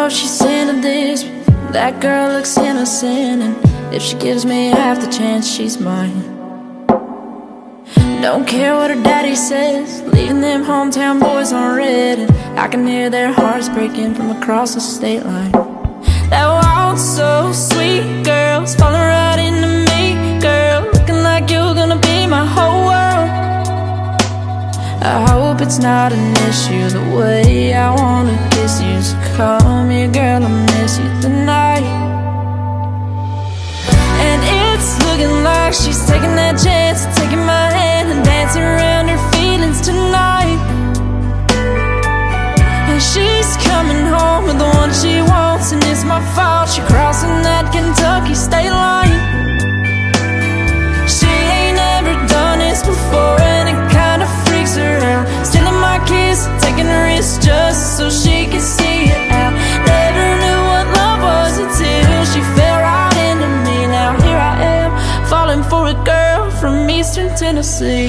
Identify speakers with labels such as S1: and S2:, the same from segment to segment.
S1: know she's into this, but that girl looks innocent, and if she gives me half the chance, she's mine. Don't care what her daddy says, leaving them hometown boys on red, and I can hear their hearts breaking from across the state line. That waltz so sweet, girl's falling right into me, girl, looking like you're gonna be my whole world. I hope it's not an issue, the way I wanna kiss you. So come here, girl, I miss you tonight. And it's looking like she's taking that chance, taking my hand and dancing around her feelings tonight. And she's coming home with the one she wants, and it's my fault she crossing that Kentucky state line. She ain't never done this before, and it kinda freaks her out, stealing my kiss, taking a risk just so she can see it out. Never knew what love was until she fell right into me. Now here I am, falling for a girl from Eastern Tennessee.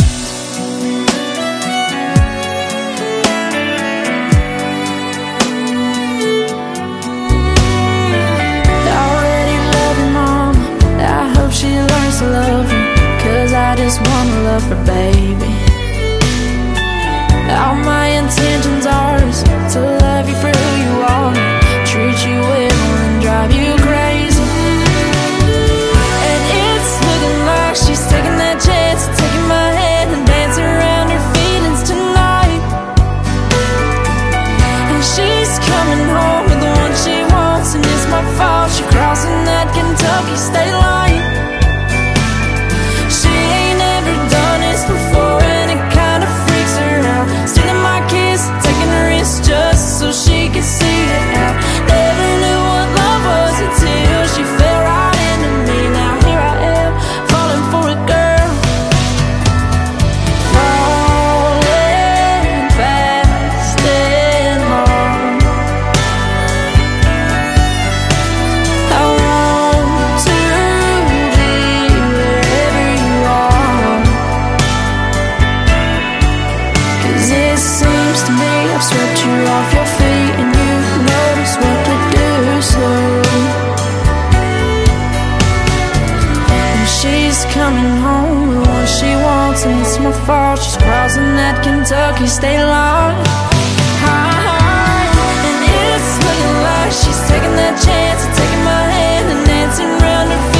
S1: She learns to love me, 'cause I just wanna love her, baby. All my intentions are to love you for who you are, treat you well and drive you crazy. And it's looking like she's taking that chance, taking my hand and dancing around her feelings tonight. And she's coming home with the one she wants, and it's my fault she crossing that Kentucky state line. Just so she could see it out. Never knew what love was until she fell right into me. Now here I am, falling for a girl, falling fast and hard. I want to be wherever you are, 'cause it seems to me I've swept you off your feet, and you notice what to do slowly. And she's coming home with what she wants, and it's my fault she's crossing that Kentucky state line. And it's looking like she's taking that chance and taking my hand and dancing around her